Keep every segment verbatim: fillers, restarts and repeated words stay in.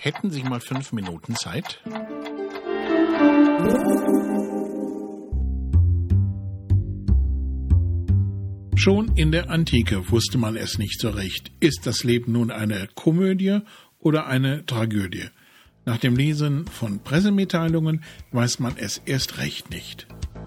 Hätten Sie mal fünf Minuten Zeit? Schon in der Antike wusste man es nicht so recht. Ist das Leben nun eine Komödie oder eine Tragödie? Nach dem Lesen von Pressemitteilungen weiß man es erst recht nicht.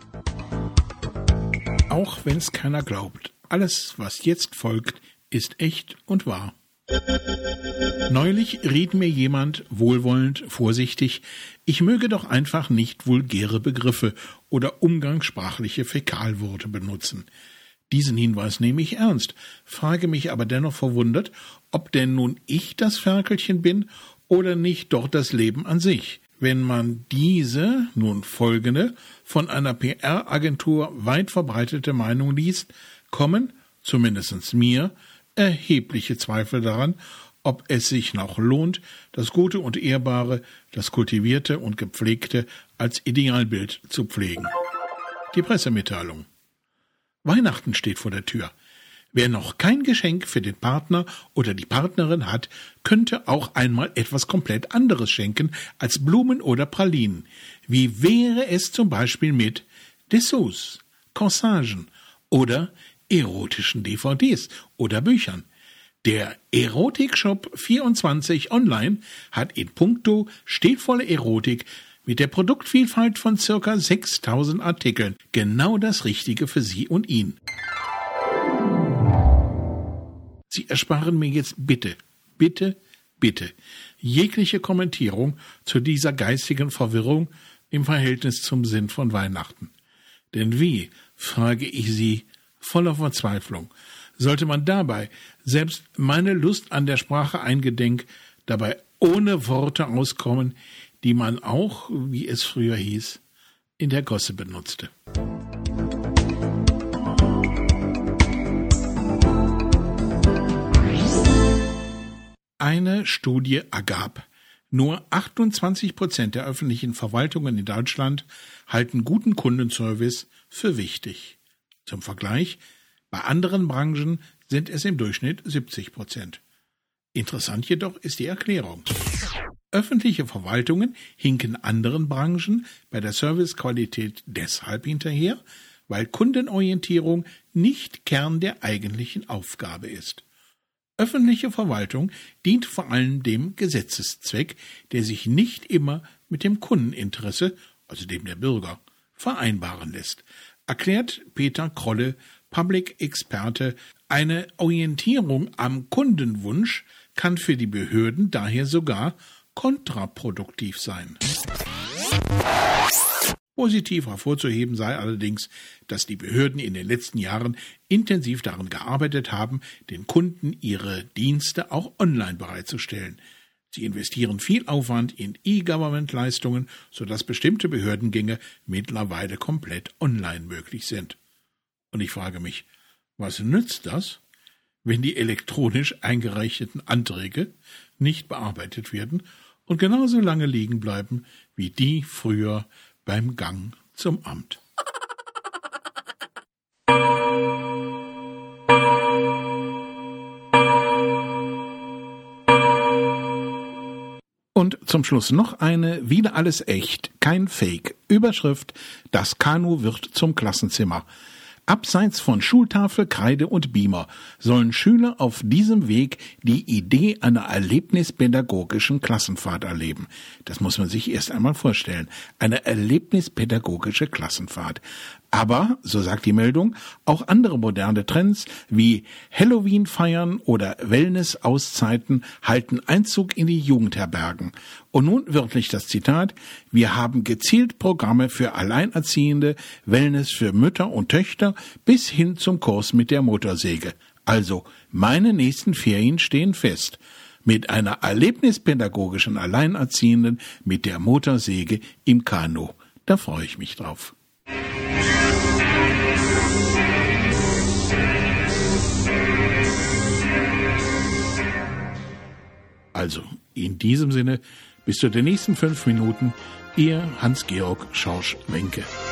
Auch wenn es keiner glaubt, alles, was jetzt folgt, ist echt und wahr. Neulich riet mir jemand, wohlwollend, vorsichtig, ich möge doch einfach nicht vulgäre Begriffe oder umgangssprachliche Fäkalworte benutzen. Diesen Hinweis nehme ich ernst, frage mich aber dennoch verwundert, ob denn nun ich das Ferkelchen bin oder nicht doch das Leben an sich. Wenn man diese, nun folgende, von einer P R-Agentur weit verbreitete Meinung liest, kommen, zumindest mir, erhebliche Zweifel daran, ob es sich noch lohnt, das Gute und Ehrbare, das Kultivierte und Gepflegte als Idealbild zu pflegen. Die Pressemitteilung. Weihnachten steht vor der Tür. Wer noch kein Geschenk für den Partner oder die Partnerin hat, könnte auch einmal etwas komplett anderes schenken als Blumen oder Pralinen. Wie wäre es zum Beispiel mit Dessous, Corsagen oder erotischen D V Ds oder Büchern? Der Erotikshop vierundzwanzig online hat in puncto stilvolle Erotik mit der Produktvielfalt von circa sechstausend Artikeln genau das Richtige für Sie und ihn. Sie ersparen mir jetzt bitte, bitte, bitte jegliche Kommentierung zu dieser geistigen Verwirrung im Verhältnis zum Sinn von Weihnachten. Denn wie, frage ich Sie, voller Verzweiflung, sollte man dabei, selbst meine Lust an der Sprache eingedenk, dabei ohne Worte auskommen, die man auch, wie es früher hieß, in der Gosse benutzte. Eine Studie ergab, nur achtundzwanzig Prozent der öffentlichen Verwaltungen in Deutschland halten guten Kundenservice für wichtig. Zum Vergleich, bei anderen Branchen sind es im Durchschnitt siebzig Prozent. Interessant jedoch ist die Erklärung. Öffentliche Verwaltungen hinken anderen Branchen bei der Servicequalität deshalb hinterher, weil Kundenorientierung nicht Kern der eigentlichen Aufgabe ist. Öffentliche Verwaltung dient vor allem dem Gesetzeszweck, der sich nicht immer mit dem Kundeninteresse, also dem der Bürger, vereinbaren lässt, erklärt Peter Krolle, Public-Experte. Eine Orientierung am Kundenwunsch kann für die Behörden daher sogar kontraproduktiv sein. Positiv hervorzuheben sei allerdings, dass die Behörden in den letzten Jahren intensiv daran gearbeitet haben, den Kunden ihre Dienste auch online bereitzustellen. Sie investieren viel Aufwand in E-Government-Leistungen, sodass bestimmte Behördengänge mittlerweile komplett online möglich sind. Und ich frage mich, was nützt das, wenn die elektronisch eingereichten Anträge nicht bearbeitet werden und genauso lange liegen bleiben wie die früher beim Gang zum Amt? Und zum Schluss noch eine, wieder alles echt, kein Fake. Überschrift: Das Kanu wird zum Klassenzimmer. Abseits von Schultafel, Kreide und Beamer sollen Schüler auf diesem Weg die Idee einer erlebnispädagogischen Klassenfahrt erleben. Das muss man sich erst einmal vorstellen. Eine erlebnispädagogische Klassenfahrt. Aber, so sagt die Meldung, auch andere moderne Trends wie Halloween feiern oder Wellness-Auszeiten halten Einzug in die Jugendherbergen. Und nun wörtlich das Zitat: Wir haben gezielt Programme für Alleinerziehende, Wellness für Mütter und Töchter bis hin zum Kurs mit der Motorsäge. Also, meine nächsten Ferien stehen fest. Mit einer erlebnispädagogischen Alleinerziehenden mit der Motorsäge im Kanu. Da freue ich mich drauf. Also, in diesem Sinne, bis zu den nächsten fünf Minuten, Ihr Hans-Georg Schorsch-Wenke.